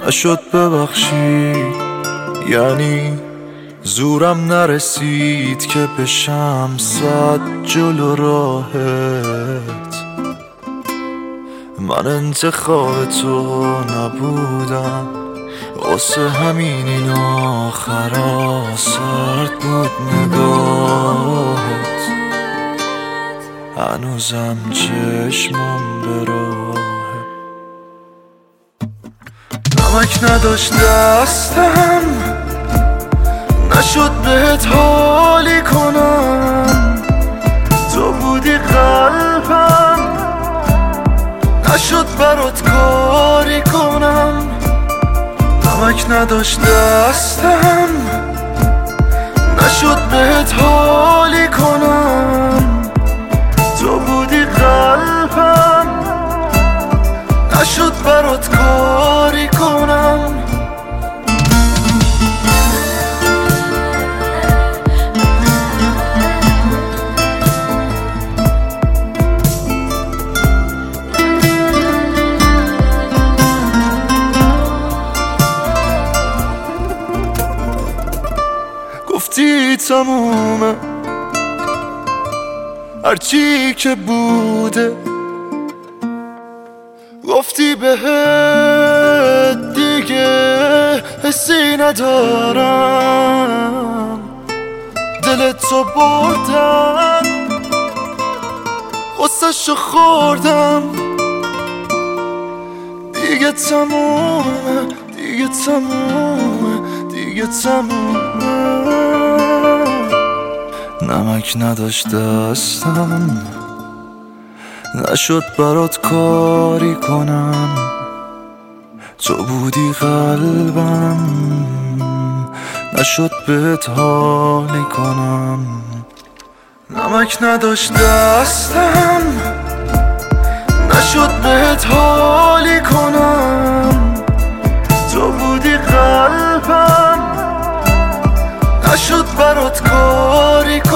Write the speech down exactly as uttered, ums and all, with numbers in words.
نشد ببخشید، یعنی زورم نرسید که بشم صد جلو راهت. من انتخاب تو نبودم، واسه همین این آخرا سرد بود نگاهت. هنوزم چشمم به راهه، نمک نداشت دستم، نشد بهت حالی کنم. تو بودی قلبم، نشد برات کاری کنم. نمک نداشت دستم، نشد بهت حالی کنم. تو بودی قلبم، نشد برات کاری کنم. گفتی تمومه هرچی که بوده، گفتی بهت دیگه حسی ندارم. دلتو بردم، غصه‌شو خوردم. دیگه تمومه، دیگه تمومه، دیگه تمومه. نمک نداشت دستم، نشد برات کاری کنم. تو بودی قلبم، نشد بهت حالی کنم. نمک نداشت دستم، نشد بهت حالی کنم. تو بودی قلبم، نشد برات کاری کنم.